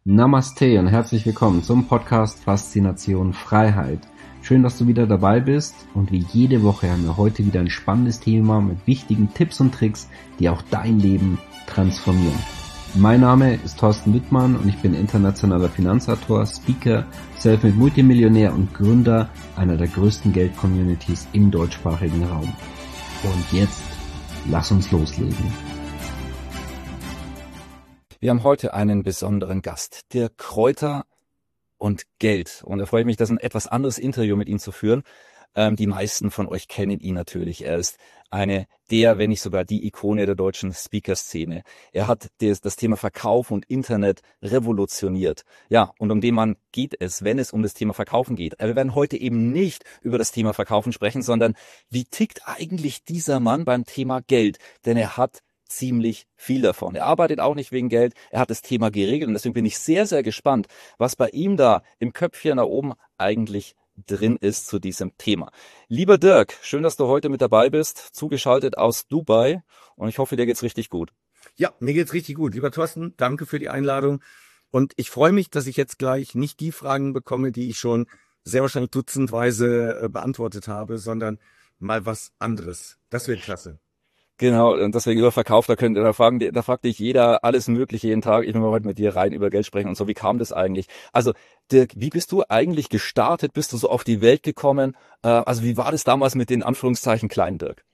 Namaste und herzlich willkommen zum Podcast Faszination Freiheit. Schön, dass du wieder dabei bist und wie jede Woche haben wir heute wieder ein spannendes Thema mit wichtigen Tipps und Tricks, die auch dein Leben transformieren. Mein Name ist Thorsten Wittmann und ich bin internationaler Finanzautor, Speaker, Selfmade Multimillionär und Gründer einer der größten Geld-Communities im deutschsprachigen Raum. Und jetzt, lass uns loslegen. Wir haben heute einen besonderen Gast, Dirk Kräuter und Geld. Und da freue ich mich, das ein etwas anderes Interview mit ihm zu führen. Die meisten von euch kennen ihn natürlich. Er ist wenn nicht sogar die Ikone der deutschen Speaker-Szene. Er hat das Thema Verkauf und Internet revolutioniert. Ja, und um den Mann geht es, wenn es um das Thema Verkaufen geht. Aber wir werden heute eben nicht über das Thema Verkaufen sprechen, sondern wie tickt eigentlich dieser Mann beim Thema Geld? Denn er hat ziemlich viel davon. Er arbeitet auch nicht wegen Geld, er hat das Thema geregelt und deswegen bin ich sehr, sehr gespannt, was bei ihm da im Köpfchen da oben eigentlich drin ist zu diesem Thema. Lieber Dirk, schön, dass du heute mit dabei bist, zugeschaltet aus Dubai und ich hoffe, dir geht's richtig gut. Ja, mir geht's richtig gut. Lieber Thorsten, danke für die Einladung und ich freue mich, dass ich jetzt gleich nicht die Fragen bekomme, die ich schon sehr wahrscheinlich dutzendweise beantwortet habe, sondern mal was anderes. Das wird klasse. Genau, und deswegen über Verkauf, da fragt dich jeder alles Mögliche jeden Tag. Ich will mal heute mit dir rein über Geld sprechen und so. Wie kam das eigentlich? Also, Dirk, wie bist du eigentlich gestartet? Bist du so auf die Welt gekommen? Also, wie war das damals mit den Anführungszeichen kleinen Dirk?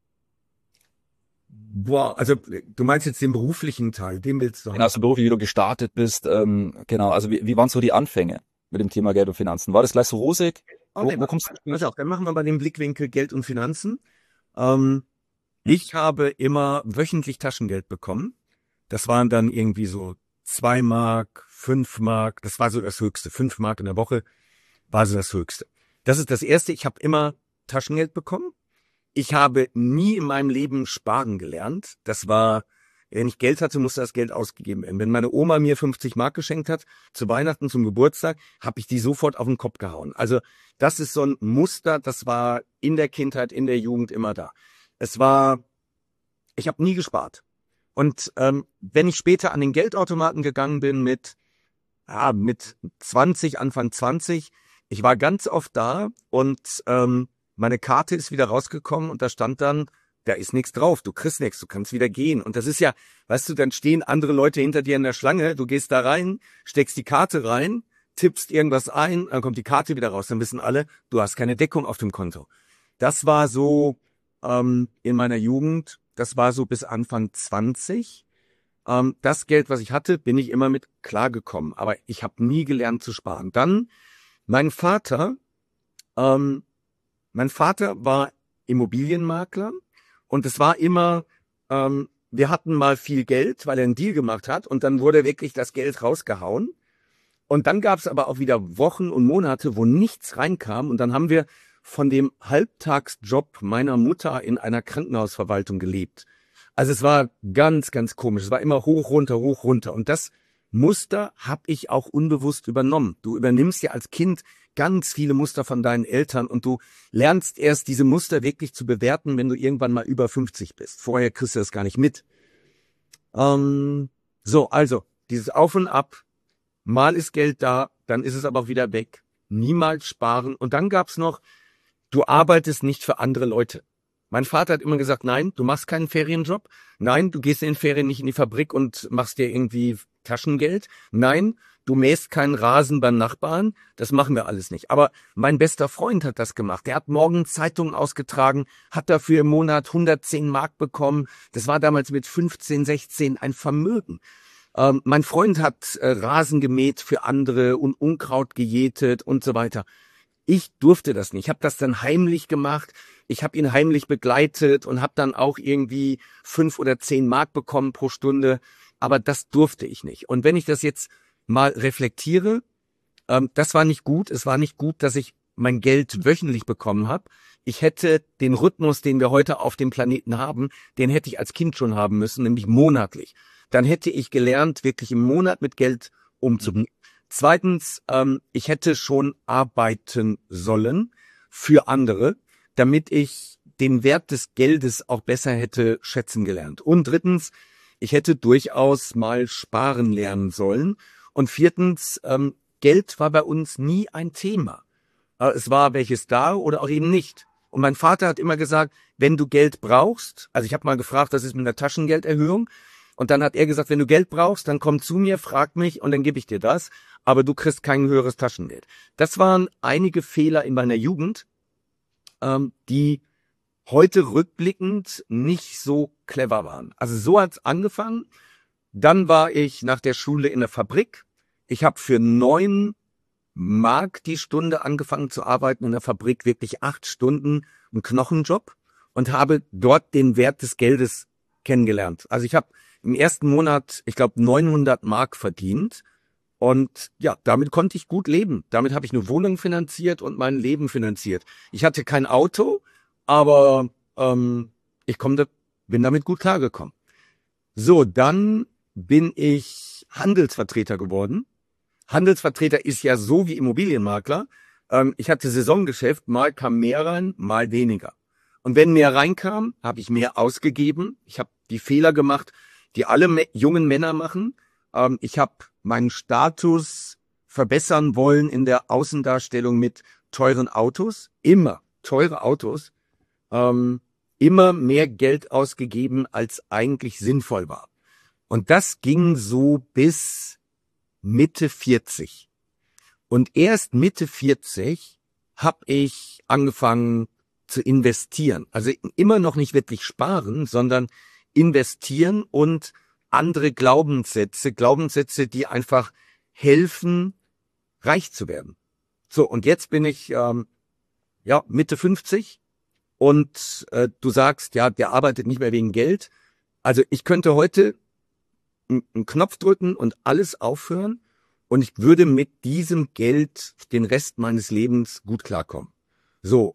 Boah, also du meinst jetzt den beruflichen Teil, den willst du haben? Genau, so beruflich, wie du gestartet bist. Genau, also wie waren so die Anfänge mit dem Thema Geld und Finanzen? War das gleich so rosig? Wo kommst du? Pass auf, dann machen wir mal den Blickwinkel Geld und Finanzen. Ich habe immer wöchentlich Taschengeld bekommen. Das waren dann irgendwie so 2 Mark, 5 Mark. Das war so das Höchste. 5 Mark in der Woche war so das Höchste. Das ist das Erste. Ich habe immer Taschengeld bekommen. Ich habe nie in meinem Leben sparen gelernt. Das war, wenn ich Geld hatte, musste das Geld ausgegeben werden. Wenn meine Oma mir 50 Mark geschenkt hat, zu Weihnachten, zum Geburtstag, habe ich die sofort auf den Kopf gehauen. Also das ist so ein Muster, das war in der Kindheit, in der Jugend immer da. Ich habe nie gespart. Und wenn ich später an den Geldautomaten gegangen bin mit 20, Anfang 20, ich war ganz oft da und meine Karte ist wieder rausgekommen und da stand dann, da ist nichts drauf, du kriegst nichts, du kannst wieder gehen. Und das ist ja, weißt du, dann stehen andere Leute hinter dir in der Schlange, du gehst da rein, steckst die Karte rein, tippst irgendwas ein, dann kommt die Karte wieder raus, dann wissen alle, du hast keine Deckung auf dem Konto. Das war so in meiner Jugend, das war so bis Anfang 20. Das Geld, was ich hatte, bin ich immer mit klargekommen, aber ich habe nie gelernt zu sparen. Dann mein Vater war Immobilienmakler und es war immer, wir hatten mal viel Geld, weil er einen Deal gemacht hat und dann wurde wirklich das Geld rausgehauen. Und dann gab es aber auch wieder Wochen und Monate, wo nichts reinkam und dann haben wir von dem Halbtagsjob meiner Mutter in einer Krankenhausverwaltung gelebt. Also es war ganz, ganz komisch. Es war immer hoch, runter, hoch, runter. Und das Muster habe ich auch unbewusst übernommen. Du übernimmst ja als Kind ganz viele Muster von deinen Eltern und du lernst erst diese Muster wirklich zu bewerten, wenn du irgendwann mal über 50 bist. Vorher kriegst du das gar nicht mit. Also dieses Auf und Ab. Mal ist Geld da, dann ist es aber auch wieder weg. Niemals sparen. Und dann gab's noch, du arbeitest nicht für andere Leute. Mein Vater hat immer gesagt, nein, du machst keinen Ferienjob. Nein, du gehst in den Ferien nicht in die Fabrik und machst dir irgendwie Taschengeld. Nein, du mähst keinen Rasen beim Nachbarn. Das machen wir alles nicht. Aber mein bester Freund hat das gemacht. Der hat morgens Zeitungen ausgetragen, hat dafür im Monat 110 Mark bekommen. Das war damals mit 15, 16 ein Vermögen. Mein Freund hat Rasen gemäht für andere und Unkraut gejätet und so weiter. Ich durfte das nicht. Ich habe das dann heimlich gemacht. Ich habe ihn heimlich begleitet und habe dann auch irgendwie 5 oder 10 Mark bekommen pro Stunde. Aber das durfte ich nicht. Und wenn ich das jetzt mal reflektiere, das war nicht gut. Es war nicht gut, dass ich mein Geld wöchentlich bekommen habe. Ich hätte den Rhythmus, den wir heute auf dem Planeten haben, den hätte ich als Kind schon haben müssen, nämlich monatlich. Dann hätte ich gelernt, wirklich im Monat mit Geld umzugehen. Zweitens, ich hätte schon arbeiten sollen für andere, damit ich den Wert des Geldes auch besser hätte schätzen gelernt. Und drittens, ich hätte durchaus mal sparen lernen sollen. Und viertens, Geld war bei uns nie ein Thema. Es war welches da oder auch eben nicht. Und mein Vater hat immer gesagt, wenn du Geld brauchst, also ich habe mal gefragt, was ist mit einer Taschengelderhöhung? Und dann hat er gesagt, wenn du Geld brauchst, dann komm zu mir, frag mich und dann gebe ich dir das. Aber du kriegst kein höheres Taschengeld. Das waren einige Fehler in meiner Jugend, die heute rückblickend nicht so clever waren. Also so hat's angefangen. Dann war ich nach der Schule in der Fabrik. Ich habe für 9 Mark die Stunde angefangen zu arbeiten in der Fabrik, wirklich 8 Stunden, ein Knochenjob, und habe dort den Wert des Geldes kennengelernt. Also ich habe im ersten Monat, ich glaube, 900 Mark verdient. Und ja, damit konnte ich gut leben. Damit habe ich eine Wohnung finanziert und mein Leben finanziert. Ich hatte kein Auto, aber bin damit gut klargekommen. So, dann bin ich Handelsvertreter geworden. Handelsvertreter ist ja so wie Immobilienmakler. Ich hatte Saisongeschäft, mal kam mehr rein, mal weniger. Und wenn mehr reinkam, habe ich mehr ausgegeben. Ich habe die Fehler gemacht, die alle jungen Männer machen. Ich habe meinen Status verbessern wollen in der Außendarstellung mit teuren Autos. Immer teure Autos. Immer mehr Geld ausgegeben, als eigentlich sinnvoll war. Und das ging so bis Mitte 40. Und erst Mitte 40 habe ich angefangen zu investieren. Also immer noch nicht wirklich sparen, sondern investieren und andere Glaubenssätze, die einfach helfen, reich zu werden. So, und jetzt bin ich Mitte 50 und du sagst, ja, der arbeitet nicht mehr wegen Geld. Also ich könnte heute einen Knopf drücken und alles aufhören und ich würde mit diesem Geld den Rest meines Lebens gut klarkommen. So,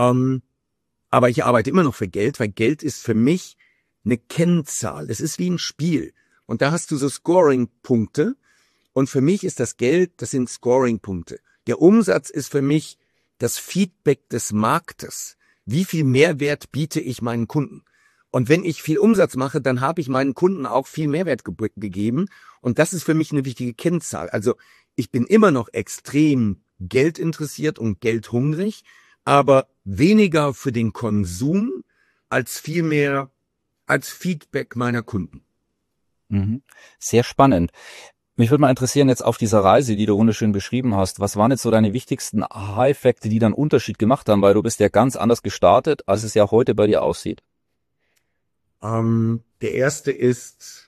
aber ich arbeite immer noch für Geld, weil Geld ist für mich eine Kennzahl. Es ist wie ein Spiel. Und da hast du so Scoring-Punkte. Und für mich ist das Geld, das sind Scoring-Punkte. Der Umsatz ist für mich das Feedback des Marktes. Wie viel Mehrwert biete ich meinen Kunden? Und wenn ich viel Umsatz mache, dann habe ich meinen Kunden auch viel Mehrwert gegeben. Und das ist für mich eine wichtige Kennzahl. Also ich bin immer noch extrem geldinteressiert und geldhungrig, aber weniger für den Konsum als vielmehr als Feedback meiner Kunden. Sehr spannend. Mich würde mal interessieren, jetzt auf dieser Reise, die du wunderschön beschrieben hast, was waren jetzt so deine wichtigsten Aha-Effekte, die dann Unterschied gemacht haben, weil du bist ja ganz anders gestartet, als es ja heute bei dir aussieht. Der erste ist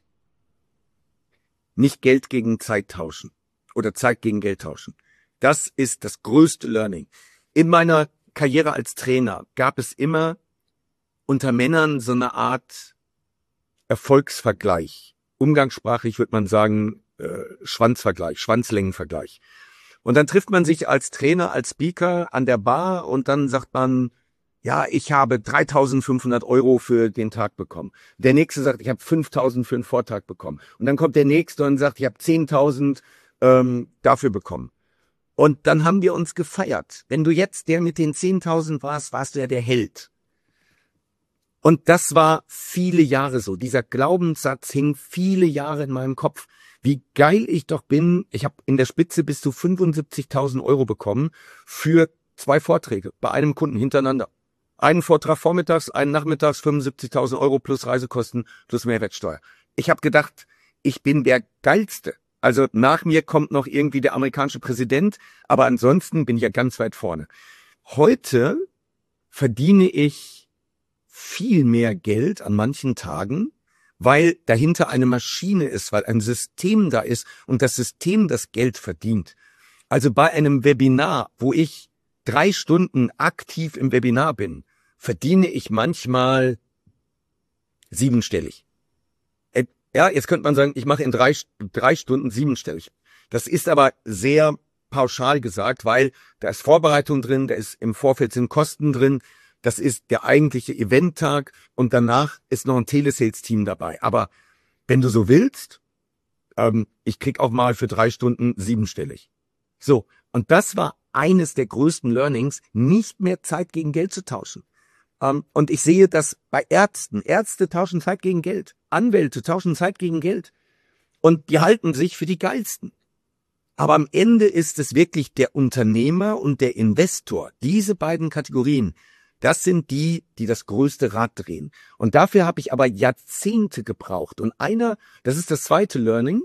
nicht Geld gegen Zeit tauschen oder Zeit gegen Geld tauschen. Das ist das größte Learning. In meiner Karriere als Trainer gab es immer unter Männern so eine Art Erfolgsvergleich. Umgangssprachlich würde man sagen Schwanzvergleich, Schwanzlängenvergleich. Und dann trifft man sich als Trainer, als Speaker an der Bar und dann sagt man, ja, ich habe 3.500 € für den Tag bekommen. Der Nächste sagt, ich habe 5.000 für einen Vortrag bekommen. Und dann kommt der Nächste und sagt, ich habe 10.000 dafür bekommen. Und dann haben wir uns gefeiert. Wenn du jetzt der mit den 10.000 warst, warst du ja der Held. Und das war viele Jahre so. Dieser Glaubenssatz hing viele Jahre in meinem Kopf. Wie geil ich doch bin. Ich habe in der Spitze bis zu 75.000 € bekommen für 2 Vorträge bei einem Kunden hintereinander. Einen Vortrag vormittags, einen nachmittags, 75.000 € plus Reisekosten plus Mehrwertsteuer. Ich habe gedacht, ich bin der Geilste. Also nach mir kommt noch irgendwie der amerikanische Präsident, aber ansonsten bin ich ja ganz weit vorne. Heute verdiene ich viel mehr Geld an manchen Tagen, weil dahinter eine Maschine ist, weil ein System da ist und das System das Geld verdient. Also bei einem Webinar, wo ich 3 Stunden aktiv im Webinar bin, verdiene ich manchmal 7-stellig. Ja, jetzt könnte man sagen, ich mache in 3 Stunden 7-stellig. Das ist aber sehr pauschal gesagt, weil da ist Vorbereitung drin, da ist im Vorfeld sind Kosten drin, das ist der eigentliche Eventtag und danach ist noch ein Telesales-Team dabei. Aber wenn du so willst, ich krieg auch mal für 3 Stunden 7-stellig. So, und das war eines der größten Learnings, nicht mehr Zeit gegen Geld zu tauschen. Und ich sehe das bei Ärzten. Ärzte tauschen Zeit gegen Geld. Anwälte tauschen Zeit gegen Geld. Und die halten sich für die Geilsten. Aber am Ende ist es wirklich der Unternehmer und der Investor. Diese beiden Kategorien, das sind die, die das größte Rad drehen. Und dafür habe ich aber Jahrzehnte gebraucht. Und das ist das zweite Learning,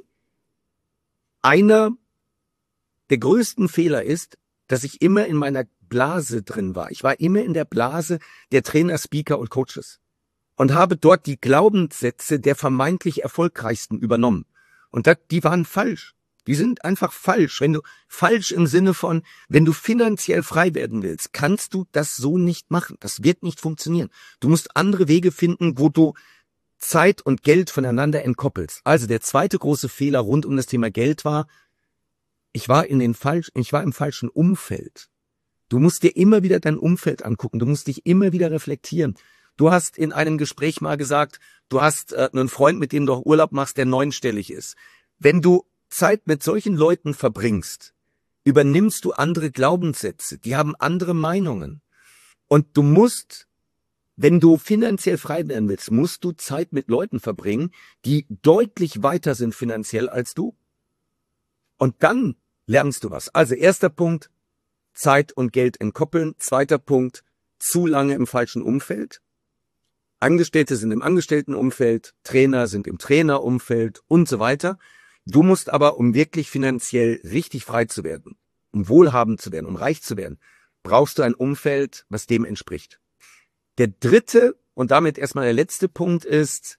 einer der größten Fehler ist, dass ich immer in meiner Blase drin war. Ich war immer in der Blase der Trainer, Speaker und Coaches und habe dort die Glaubenssätze der vermeintlich Erfolgreichsten übernommen. Und die waren falsch. Die sind einfach falsch. Falsch im Sinne von, wenn du finanziell frei werden willst, kannst du das so nicht machen. Das wird nicht funktionieren. Du musst andere Wege finden, wo du Zeit und Geld voneinander entkoppelst. Also der zweite große Fehler rund um das Thema Geld war, ich war im falschen Umfeld. Du musst dir immer wieder dein Umfeld angucken. Du musst dich immer wieder reflektieren. Du hast in einem Gespräch mal gesagt, du hast einen Freund, mit dem du auch Urlaub machst, der 9-stellig ist. Wenn du Zeit mit solchen Leuten verbringst, übernimmst du andere Glaubenssätze, die haben andere Meinungen. Und du musst, wenn du finanziell frei werden willst, musst du Zeit mit Leuten verbringen, die deutlich weiter sind finanziell als du. Und dann lernst du was. Also erster Punkt, Zeit und Geld entkoppeln. Zweiter Punkt, zu lange im falschen Umfeld. Angestellte sind im Angestelltenumfeld, Trainer sind im Trainerumfeld und so weiter. Du musst aber, um wirklich finanziell richtig frei zu werden, um wohlhabend zu werden, um reich zu werden, brauchst du ein Umfeld, was dem entspricht. Der dritte und damit erstmal der letzte Punkt ist,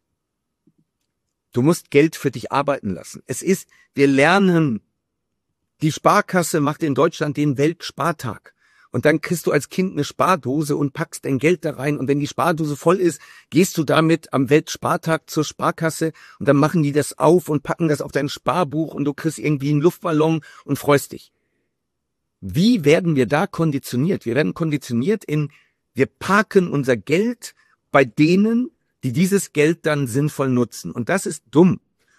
du musst Geld für dich arbeiten lassen. Wir lernen, die Sparkasse macht in Deutschland den Weltspartag. Und dann kriegst du als Kind eine Spardose und packst dein Geld da rein. Und wenn die Spardose voll ist, gehst du damit am Weltspartag zur Sparkasse und dann machen die das auf und packen das auf dein Sparbuch und du kriegst irgendwie einen Luftballon und freust dich. Wie werden wir da konditioniert? Wir werden konditioniert wir parken unser Geld bei denen, die dieses Geld dann sinnvoll nutzen. Und das ist dumm.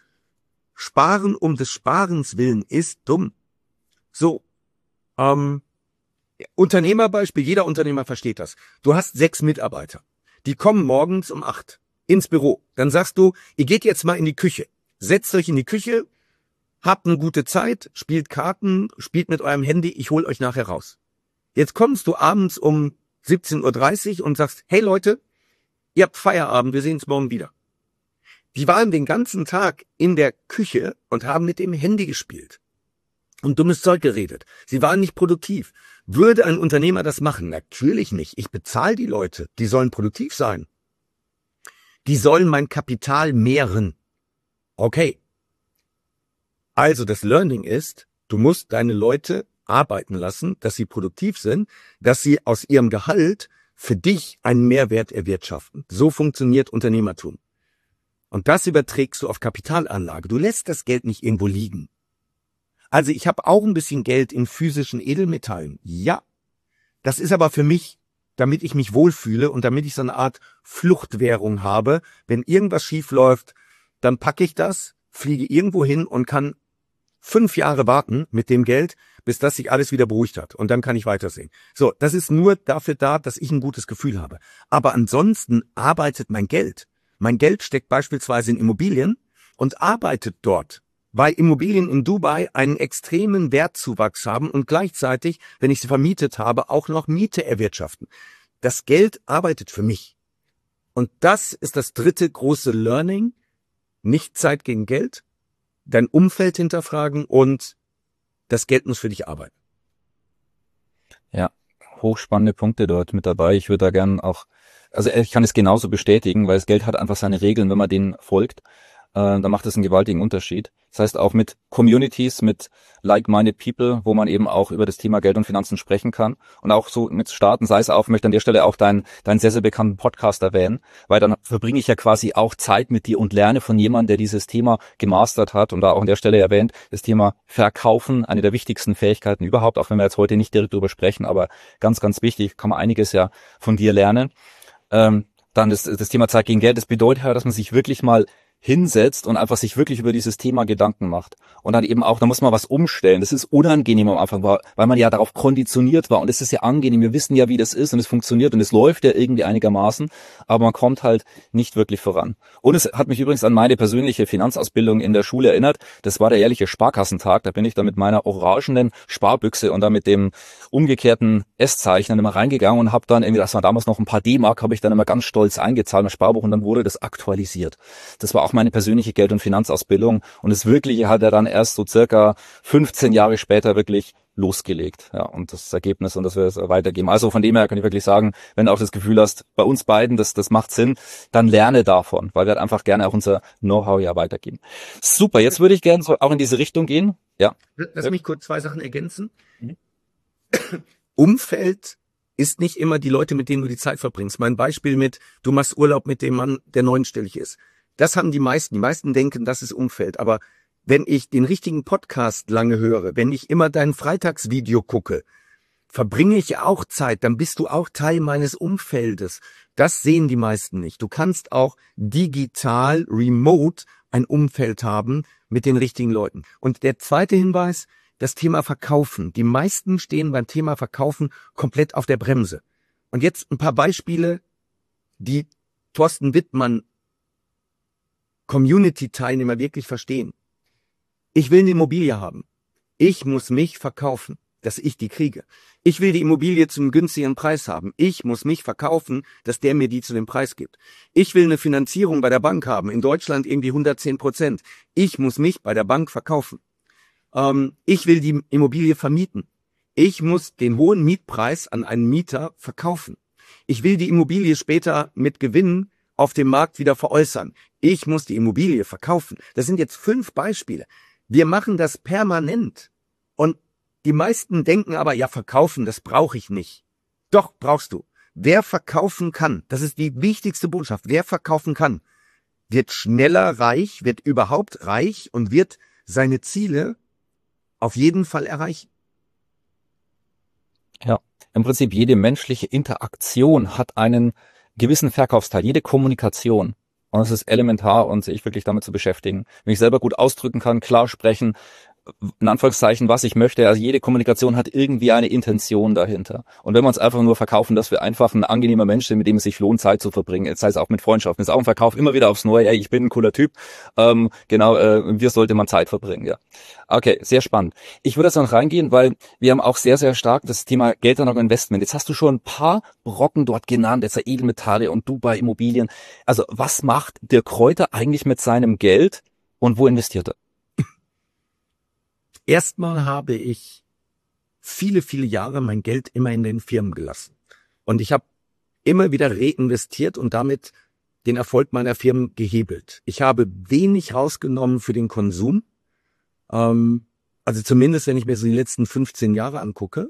Sparen um des Sparens willen ist dumm. So, Unternehmerbeispiel, jeder Unternehmer versteht das. Du hast 6 Mitarbeiter. Die kommen morgens um 8 ins Büro. Dann sagst du, ihr geht jetzt mal in die Küche. Setzt euch in die Küche, habt eine gute Zeit, spielt Karten, spielt mit eurem Handy, ich hol euch nachher raus. Jetzt kommst du abends um 17:30 Uhr und sagst, hey Leute, ihr habt Feierabend, wir sehen uns morgen wieder. Die waren den ganzen Tag in der Küche und haben mit dem Handy gespielt und dummes Zeug geredet. Sie waren nicht produktiv. Würde ein Unternehmer das machen? Natürlich nicht. Ich bezahle die Leute. Die sollen produktiv sein. Die sollen mein Kapital mehren. Okay. Also das Learning ist, du musst deine Leute arbeiten lassen, dass sie produktiv sind, dass sie aus ihrem Gehalt für dich einen Mehrwert erwirtschaften. So funktioniert Unternehmertum. Und das überträgst du auf Kapitalanlage. Du lässt das Geld nicht irgendwo liegen. Also ich habe auch ein bisschen Geld in physischen Edelmetallen. Ja, das ist aber für mich, damit ich mich wohlfühle und damit ich so eine Art Fluchtwährung habe. Wenn irgendwas schief läuft, dann packe ich das, fliege irgendwo hin und kann 5 Jahre warten mit dem Geld, bis das sich alles wieder beruhigt hat. Und dann kann ich weitersehen. So, das ist nur dafür da, dass ich ein gutes Gefühl habe. Aber ansonsten arbeitet mein Geld. Mein Geld steckt beispielsweise in Immobilien und arbeitet dort, weil Immobilien in Dubai einen extremen Wertzuwachs haben und gleichzeitig, wenn ich sie vermietet habe, auch noch Miete erwirtschaften. Das Geld arbeitet für mich. Und das ist das dritte große Learning. Nicht Zeit gegen Geld, dein Umfeld hinterfragen und das Geld muss für dich arbeiten. Ja, hochspannende Punkte dort mit dabei. Ich würde da gern auch, also ich kann es genauso bestätigen, weil das Geld hat einfach seine Regeln, wenn man denen folgt. Da macht es einen gewaltigen Unterschied. Das heißt auch mit Communities, mit like-minded people, wo man eben auch über das Thema Geld und Finanzen sprechen kann und auch so mit starten, sei es auch, möchte an der Stelle auch deinen sehr, sehr bekannten Podcast erwähnen, weil dann verbringe ich ja quasi auch Zeit mit dir und lerne von jemandem, der dieses Thema gemastert hat und da auch an der Stelle erwähnt, das Thema Verkaufen, eine der wichtigsten Fähigkeiten überhaupt, auch wenn wir jetzt heute nicht direkt darüber sprechen, aber ganz, ganz wichtig, kann man einiges ja von dir lernen. Dann das Thema Zeit gegen Geld, das bedeutet ja, dass man sich wirklich mal hinsetzt und einfach sich wirklich über dieses Thema Gedanken macht. Und dann eben auch, da muss man was umstellen. Das ist unangenehm am Anfang, weil man ja darauf konditioniert war. Und es ist ja angenehm. Wir wissen ja, wie das ist und es funktioniert und es läuft ja irgendwie einigermaßen. Aber man kommt halt nicht wirklich voran. Und es hat mich übrigens an meine persönliche Finanzausbildung in der Schule erinnert. Das war der jährliche Sparkassentag. Da bin ich dann mit meiner orangenen Sparbüchse und dann mit dem umgekehrten S-Zeichen dann immer reingegangen und habe dann irgendwie, das war damals noch ein paar D-Mark, habe ich dann immer ganz stolz eingezahlt in das Sparbuch und dann wurde das aktualisiert. Das war auch meine persönliche Geld- und Finanzausbildung und das Wirkliche hat er dann erst so circa 15 Jahre später wirklich losgelegt. Ja, und das Ergebnis und das wir es weitergeben. Also von dem her kann ich wirklich sagen, wenn du auch das Gefühl hast, bei uns beiden, das macht Sinn, dann lerne davon, weil wir halt einfach gerne auch unser Know-how ja weitergeben. Super, jetzt würde ich gerne so auch in diese Richtung gehen. Ja. Lass mich kurz 2 Sachen ergänzen. Mhm. Umfeld ist nicht immer die Leute, mit denen du die Zeit verbringst. Mein Beispiel mit, du machst Urlaub mit dem Mann, der 9-stellig ist. Das haben die meisten. Die meisten denken, das ist Umfeld. Aber wenn ich den richtigen Podcast lange höre, wenn ich immer dein Freitagsvideo gucke, verbringe ich auch Zeit, dann bist du auch Teil meines Umfeldes. Das sehen die meisten nicht. Du kannst auch digital, remote ein Umfeld haben mit den richtigen Leuten. Und der zweite Hinweis, das Thema Verkaufen. Die meisten stehen beim Thema Verkaufen komplett auf der Bremse. Und jetzt ein paar Beispiele, die Thorsten Wittmann Community-Teilnehmer wirklich verstehen. Ich will eine Immobilie haben. Ich muss mich verkaufen, dass ich die kriege. Ich will die Immobilie zu einem günstigen Preis haben. Ich muss mich verkaufen, dass der mir die zu dem Preis gibt. Ich will eine Finanzierung bei der Bank haben. In Deutschland irgendwie 110%. Ich muss mich bei der Bank verkaufen. Ich will die Immobilie vermieten. Ich muss den hohen Mietpreis an einen Mieter verkaufen. Ich will die Immobilie später mit Gewinn auf dem Markt wieder veräußern. Ich muss die Immobilie verkaufen. Das sind jetzt 5 Beispiele. Wir machen das permanent. Und die meisten denken aber, ja, verkaufen, das brauche ich nicht. Doch, brauchst du. Wer verkaufen kann, das ist die wichtigste Botschaft, wer verkaufen kann, wird schneller reich, wird überhaupt reich und wird seine Ziele auf jeden Fall erreichen. Ja, im Prinzip jede menschliche Interaktion hat einen gewissen Verkaufsteil, jede Kommunikation. Und es ist elementar und sich wirklich damit zu beschäftigen. Wenn ich selber gut ausdrücken kann, klar sprechen, in Anführungszeichen, was ich möchte. Also jede Kommunikation hat irgendwie eine Intention dahinter. Und wenn wir uns einfach nur verkaufen, dass wir einfach ein angenehmer Mensch sind, mit dem es sich lohnt, Zeit zu verbringen, jetzt heißt es auch mit Freundschaften, ist auch ein Verkauf immer wieder aufs Neue, ey, ich bin ein cooler Typ, wir sollte man Zeit verbringen, ja. Okay, sehr spannend. Ich würde jetzt noch reingehen, weil wir haben auch sehr, sehr stark das Thema Geldanlage und Investment. Jetzt hast du schon ein paar Brocken dort genannt, jetzt Edelmetalle und Dubai Immobilien. Also was macht Dirk Kräuter eigentlich mit seinem Geld und wo investiert er? Erstmal habe ich viele, viele Jahre mein Geld immer in den Firmen gelassen. Und ich habe immer wieder reinvestiert und damit den Erfolg meiner Firmen gehebelt. Ich habe wenig rausgenommen für den Konsum. Also zumindest, wenn ich mir so die letzten 15 Jahre angucke.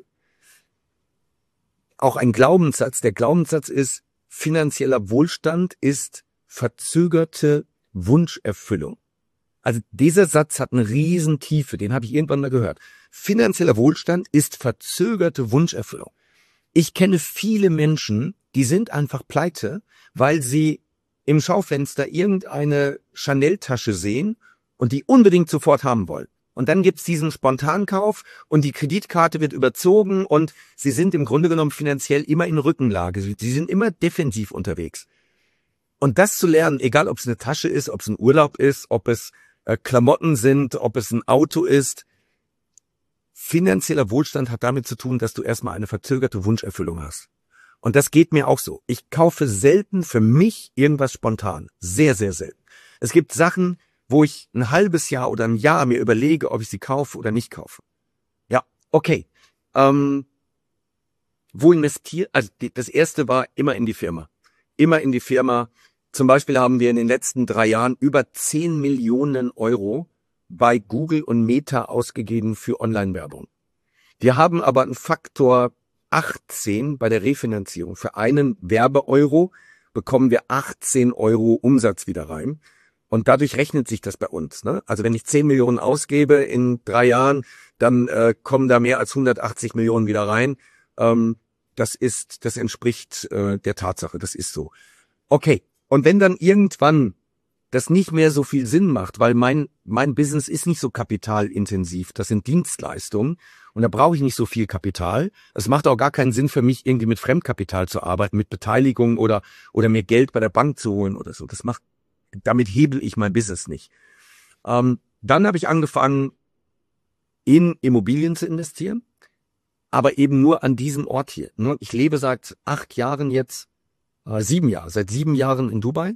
Auch ein Glaubenssatz. Der Glaubenssatz ist, finanzieller Wohlstand ist verzögerte Wunscherfüllung. Also dieser Satz hat eine Riesentiefe, den habe ich irgendwann mal gehört. Finanzieller Wohlstand ist verzögerte Wunscherfüllung. Ich kenne viele Menschen, die sind einfach pleite, weil sie im Schaufenster irgendeine Chanel-Tasche sehen und die unbedingt sofort haben wollen. Und dann gibt's diesen Spontankauf und die Kreditkarte wird überzogen und sie sind im Grunde genommen finanziell immer in Rückenlage. Sie sind immer defensiv unterwegs. Und das zu lernen, egal ob es eine Tasche ist, ob es ein Urlaub ist, ob es Klamotten sind, ob es ein Auto ist. Finanzieller Wohlstand hat damit zu tun, dass du erstmal eine verzögerte Wunscherfüllung hast. Und das geht mir auch so. Ich kaufe selten für mich irgendwas spontan. Sehr, sehr selten. Es gibt Sachen, wo ich ein halbes Jahr oder ein Jahr mir überlege, ob ich sie kaufe oder nicht kaufe. Ja, okay. Wo investiere? Also das erste war immer in die Firma. Immer in die Firma. Zum Beispiel haben wir in den letzten 3 Jahren über 10 Millionen Euro bei Google und Meta ausgegeben für Online-Werbung. Wir haben aber einen Faktor 18 bei der Refinanzierung. Für einen Werbeeuro bekommen wir 18 Euro Umsatz wieder rein. Und dadurch rechnet sich das bei uns. Ne? Also wenn ich 10 Millionen ausgebe in 3 Jahren, dann kommen da mehr als 180 Millionen wieder rein. Das entspricht der Tatsache. Das ist so. Okay. Und wenn dann irgendwann das nicht mehr so viel Sinn macht, weil mein Business ist nicht so kapitalintensiv. Das sind Dienstleistungen und da brauche ich nicht so viel Kapital. Es macht auch gar keinen Sinn für mich, irgendwie mit Fremdkapital zu arbeiten, mit Beteiligung oder mir Geld bei der Bank zu holen oder so. Damit hebel ich mein Business nicht. Dann habe ich angefangen, in Immobilien zu investieren, aber eben nur an diesem Ort hier. Ich lebe seit 8 Jahren jetzt, 7 Jahre, seit 7 Jahren in Dubai.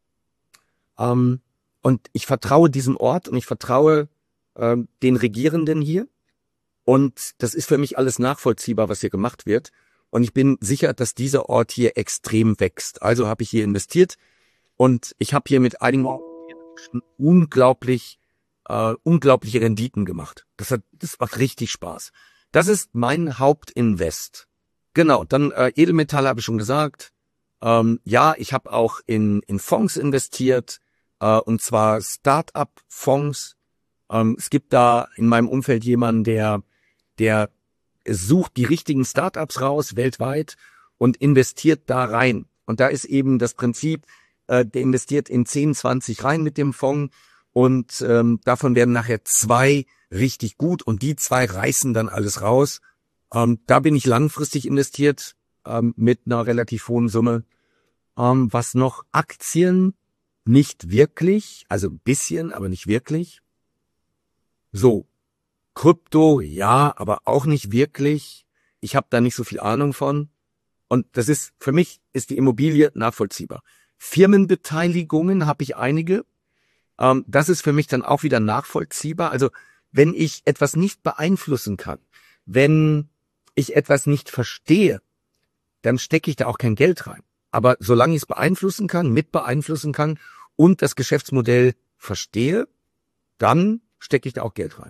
Und ich vertraue diesem Ort und ich vertraue den Regierenden hier. Und das ist für mich alles nachvollziehbar, was hier gemacht wird. Und ich bin sicher, dass dieser Ort hier extrem wächst. Also habe ich hier investiert und ich habe hier mit einigen unglaubliche Renditen gemacht. Das macht richtig Spaß. Das ist mein Hauptinvest. Genau, dann Edelmetalle habe ich schon gesagt. Ja, ich habe auch in Fonds investiert, und zwar Start-up-Fonds. Es gibt da in meinem Umfeld jemanden, der sucht die richtigen Start-ups raus weltweit und investiert da rein. Und da ist eben das Prinzip, der investiert in 10, 20 rein mit dem Fonds und davon werden nachher 2 richtig gut und die 2 reißen dann alles raus. Da bin ich langfristig investiert mit einer relativ hohen Summe. Was noch? Aktien nicht wirklich, also ein bisschen, aber nicht wirklich. So, Krypto, ja, aber auch nicht wirklich. Ich habe da nicht so viel Ahnung von. Und für mich ist die Immobilie nachvollziehbar. Firmenbeteiligungen habe ich einige. Das ist für mich dann auch wieder nachvollziehbar. Also wenn ich etwas nicht beeinflussen kann, wenn ich etwas nicht verstehe, dann stecke ich da auch kein Geld rein. Aber solange ich es beeinflussen kann, mit beeinflussen kann und das Geschäftsmodell verstehe, dann stecke ich da auch Geld rein.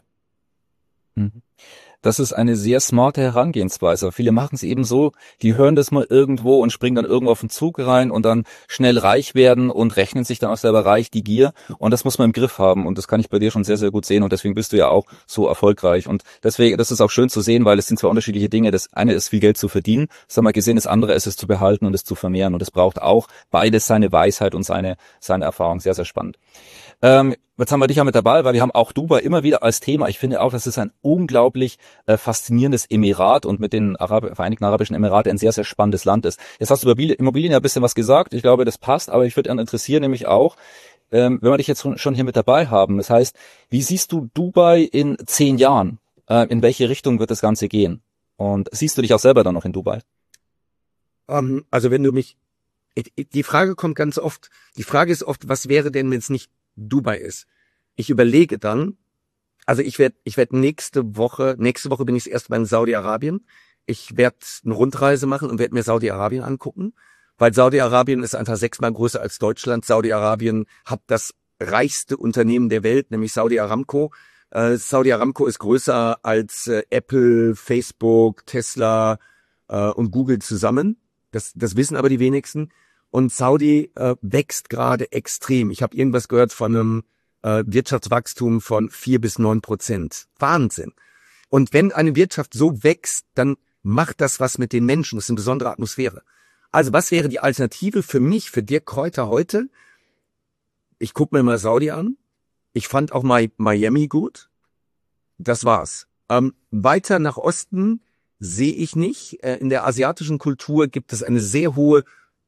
Das ist eine sehr smarte Herangehensweise. Viele machen es eben so, die hören das mal irgendwo und springen dann irgendwo auf den Zug rein und dann schnell reich werden und rechnen sich dann auch selber reich, die Gier. Und das muss man im Griff haben. Und das kann ich bei dir schon sehr, sehr gut sehen. Und deswegen bist du ja auch so erfolgreich. Und deswegen, das ist auch schön zu sehen, weil es sind zwar unterschiedliche Dinge. Das eine ist, viel Geld zu verdienen. Das haben wir gesehen. Das andere ist, es zu behalten und es zu vermehren. Und es braucht auch beides, seine Weisheit und seine Erfahrung. Sehr, sehr spannend. Jetzt haben wir dich ja mit dabei, weil wir haben auch Dubai immer wieder als Thema. Ich finde auch, das ist ein unglaublich faszinierendes Emirat und mit den Vereinigten Arabischen Emiraten ein sehr, sehr spannendes Land ist. Jetzt hast du über Immobilien ja ein bisschen was gesagt. Ich glaube, das passt, aber ich würde interessieren nämlich auch, wenn wir dich jetzt schon hier mit dabei haben. Das heißt, wie siehst du Dubai in 10 Jahren? In welche Richtung wird das Ganze gehen? Und siehst du dich auch selber dann noch in Dubai? Also wenn du mich, die Frage kommt ganz oft, die Frage ist oft, was wäre denn, wenn es nicht Dubai ist? Ich überlege dann, also ich werde nächste Woche bin ich das erste Mal in Saudi-Arabien. Ich werde eine Rundreise machen und werde mir Saudi-Arabien angucken, weil Saudi-Arabien ist einfach 6-mal größer als Deutschland. Saudi-Arabien hat das reichste Unternehmen der Welt, nämlich Saudi Aramco. Saudi Aramco ist größer als Apple, Facebook, Tesla und Google zusammen. Das wissen aber die wenigsten. Und Saudi wächst gerade extrem. Ich habe irgendwas gehört von einem Wirtschaftswachstum von 4-9%. Wahnsinn. Und wenn eine Wirtschaft so wächst, dann macht das was mit den Menschen. Das ist eine besondere Atmosphäre. Also was wäre die Alternative für mich, für Dirk Kräuter heute? Ich gucke mir mal Saudi an. Ich fand auch mal Miami gut. Das war's. Weiter nach Osten sehe ich nicht. In der asiatischen Kultur gibt es eine sehr hohe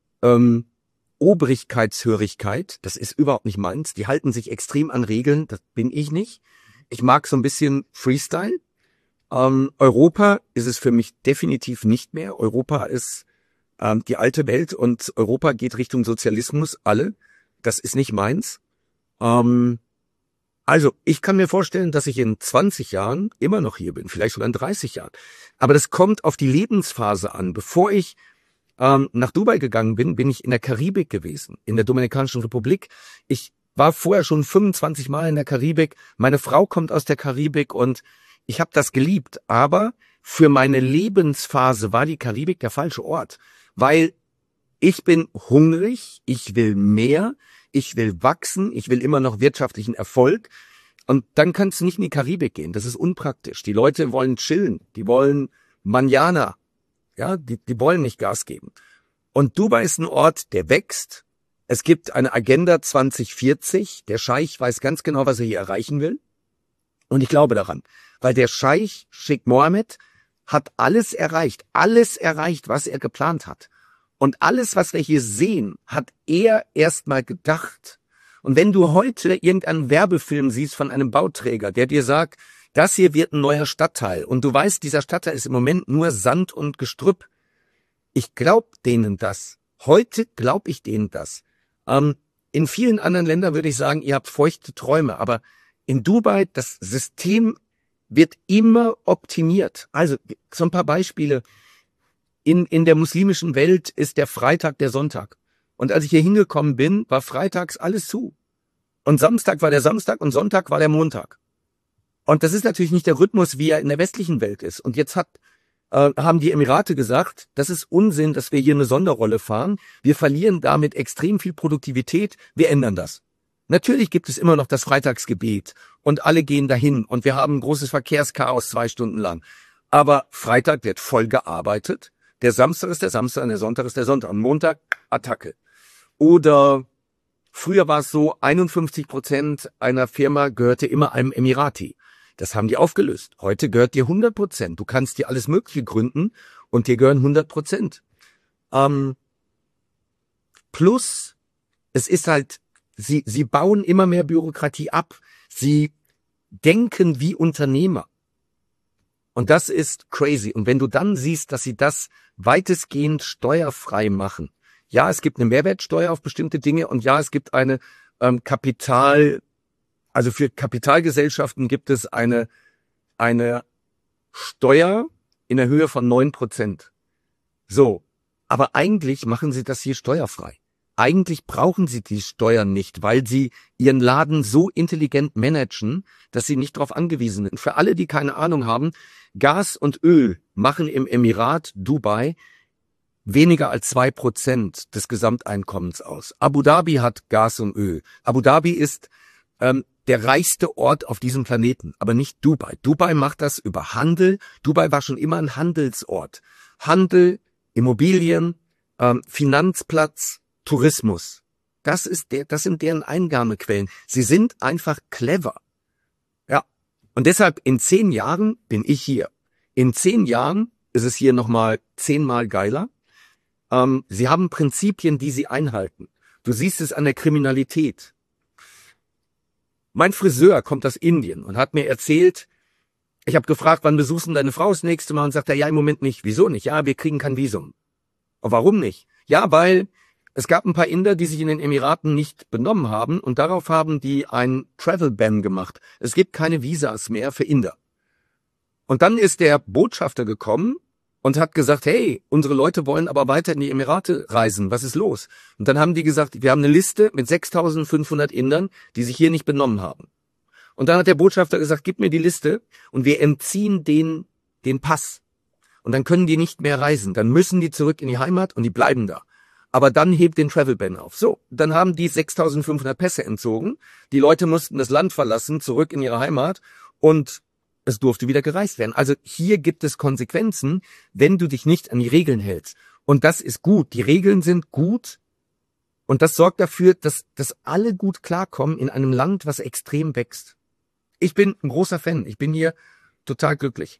Obrigkeitshörigkeit. Das ist überhaupt nicht meins. Die halten sich extrem an Regeln. Das bin ich nicht. Ich mag so ein bisschen Freestyle. Europa ist es für mich definitiv nicht mehr. Europa ist die alte Welt und Europa geht Richtung Sozialismus. Alle. Das ist nicht meins. Also, ich kann mir vorstellen, dass ich in 20 Jahren immer noch hier bin, vielleicht sogar in 30 Jahren. Aber das kommt auf die Lebensphase an. Bevor ich nach Dubai gegangen bin ich in der Karibik gewesen, in der Dominikanischen Republik. Ich war vorher schon 25 Mal in der Karibik. Meine Frau kommt aus der Karibik und ich habe das geliebt. Aber für meine Lebensphase war die Karibik der falsche Ort, weil ich bin hungrig, ich will mehr, ich will wachsen, ich will immer noch wirtschaftlichen Erfolg. Und dann kannst du nicht in die Karibik gehen. Das ist unpraktisch. Die Leute wollen chillen, die wollen Manana. Ja, die wollen nicht Gas geben. Und Dubai ist ein Ort, der wächst. Es gibt eine Agenda 2040. Der Scheich weiß ganz genau, was er hier erreichen will. Und ich glaube daran, weil der Scheich Sheikh Mohammed hat alles erreicht, was er geplant hat. Und alles, was wir hier sehen, hat er erstmal gedacht. Und wenn du heute irgendeinen Werbefilm siehst von einem Bauträger, der dir sagt, das hier wird ein neuer Stadtteil, und du weißt, dieser Stadtteil ist im Moment nur Sand und Gestrüpp, ich glaube denen das. Heute glaube ich denen das. In vielen anderen Ländern würde ich sagen, ihr habt feuchte Träume, aber in Dubai, das System wird immer optimiert. Also so ein paar Beispiele. In der muslimischen Welt ist der Freitag der Sonntag. Und als ich hier hingekommen bin, war freitags alles zu. Und Samstag war der Samstag und Sonntag war der Montag. Und das ist natürlich nicht der Rhythmus, wie er in der westlichen Welt ist. Und jetzt haben die Emirate gesagt, das ist Unsinn, dass wir hier eine Sonderrolle fahren. Wir verlieren damit extrem viel Produktivität. Wir ändern das. Natürlich gibt es immer noch das Freitagsgebet und alle gehen dahin und wir haben ein großes Verkehrschaos 2 Stunden lang. Aber Freitag wird voll gearbeitet. Der Samstag ist der Samstag und der Sonntag ist der Sonntag. Und Montag Attacke. Oder früher war es so, 51% einer Firma gehörte immer einem Emirati. Das haben die aufgelöst. Heute gehört dir 100%. Du kannst dir alles Mögliche gründen und dir gehören 100%. Plus, es ist halt, sie bauen immer mehr Bürokratie ab. Sie denken wie Unternehmer. Und das ist crazy. Und wenn du dann siehst, dass sie das weitestgehend steuerfrei machen. Ja, es gibt eine Mehrwertsteuer auf bestimmte Dinge und ja, es gibt eine also für Kapitalgesellschaften gibt es eine Steuer in der Höhe von 9%. So. Aber eigentlich machen sie das hier steuerfrei. Eigentlich brauchen sie die Steuern nicht, weil sie ihren Laden so intelligent managen, dass sie nicht darauf angewiesen sind. Für alle, die keine Ahnung haben, Gas und Öl machen im Emirat Dubai weniger als 2% des Gesamteinkommens aus. Abu Dhabi hat Gas und Öl. Abu Dhabi ist der reichste Ort auf diesem Planeten, aber nicht Dubai. Dubai macht das über Handel. Dubai war schon immer ein Handelsort. Handel, Immobilien, Finanzplatz, Tourismus. Das sind deren Einnahmequellen. Sie sind einfach clever. Ja. Und deshalb in 10 Jahren bin ich hier. In 10 Jahren ist es hier nochmal 10-mal geiler. Sie haben Prinzipien, die sie einhalten. Du siehst es an der Kriminalität. Mein Friseur kommt aus Indien und hat mir erzählt, ich habe gefragt, wann besuchst du deine Frau das nächste Mal? Und sagt er, ja, im Moment nicht. Wieso nicht? Ja, wir kriegen kein Visum. Und warum nicht? Ja, weil es gab ein paar Inder, die sich in den Emiraten nicht benommen haben und darauf haben die ein Travel Ban gemacht. Es gibt keine Visas mehr für Inder. Und dann ist der Botschafter gekommen und hat gesagt, hey, unsere Leute wollen aber weiter in die Emirate reisen. Was ist los? Und dann haben die gesagt, wir haben eine Liste mit 6.500 Indern, die sich hier nicht benommen haben. Und dann hat der Botschafter gesagt, gib mir die Liste und wir entziehen den Pass. Und dann können die nicht mehr reisen. Dann müssen die zurück in die Heimat und die bleiben da. Aber dann hebt den Travel Ban auf. So, dann haben die 6.500 Pässe entzogen. Die Leute mussten das Land verlassen, zurück in ihre Heimat und es durfte wieder gereist werden. Also hier gibt es Konsequenzen, wenn du dich nicht an die Regeln hältst. Und das ist gut. Die Regeln sind gut. Und das sorgt dafür, dass alle gut klarkommen in einem Land, was extrem wächst. Ich bin ein großer Fan. Ich bin hier total glücklich.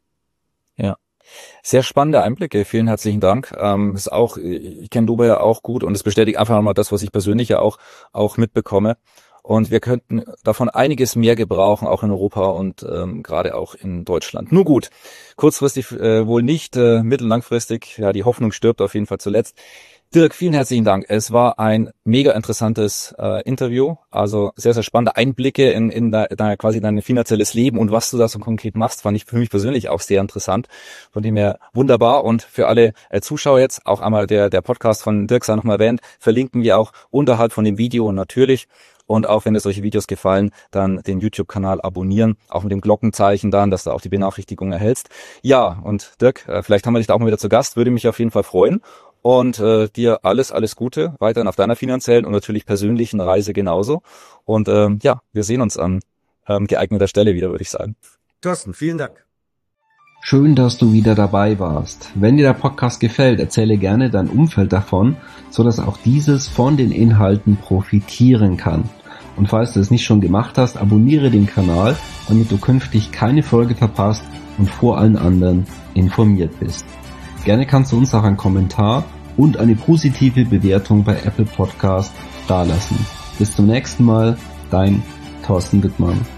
Ja. Sehr spannende Einblicke, vielen herzlichen Dank. Ist auch, ich kenne Dubai ja auch gut und es bestätigt einfach nochmal das, was ich persönlich ja auch mitbekomme. Und wir könnten davon einiges mehr gebrauchen, auch in Europa und gerade auch in Deutschland. Nur gut, kurzfristig wohl nicht, mittel-langfristig, ja, die Hoffnung stirbt auf jeden Fall zuletzt. Dirk, vielen herzlichen Dank. Es war ein mega interessantes Interview, also sehr, sehr spannende Einblicke in quasi dein finanzielles Leben und was du da so konkret machst, fand ich für mich persönlich auch sehr interessant. Von dem her wunderbar und für alle Zuschauer jetzt auch einmal der Podcast von Dirk sei nochmal erwähnt, verlinken wir auch unterhalb von dem Video natürlich. Und auch wenn dir solche Videos gefallen, dann den YouTube-Kanal abonnieren, auch mit dem Glockenzeichen dann, dass du auch die Benachrichtigung erhältst. Ja, und Dirk, vielleicht haben wir dich da auch mal wieder zu Gast, würde mich auf jeden Fall freuen. Und dir alles Gute weiterhin auf deiner finanziellen und natürlich persönlichen Reise genauso. Und ja, wir sehen uns an geeigneter Stelle wieder, würde ich sagen. Thorsten, vielen Dank. Schön, dass du wieder dabei warst. Wenn dir der Podcast gefällt, erzähle gerne dein Umfeld davon, so dass auch dieses von den Inhalten profitieren kann. Und falls du es nicht schon gemacht hast, abonniere den Kanal, damit du künftig keine Folge verpasst und vor allen anderen informiert bist. Gerne kannst du uns auch einen Kommentar und eine positive Bewertung bei Apple Podcast dalassen. Bis zum nächsten Mal, dein Thorsten Wittmann.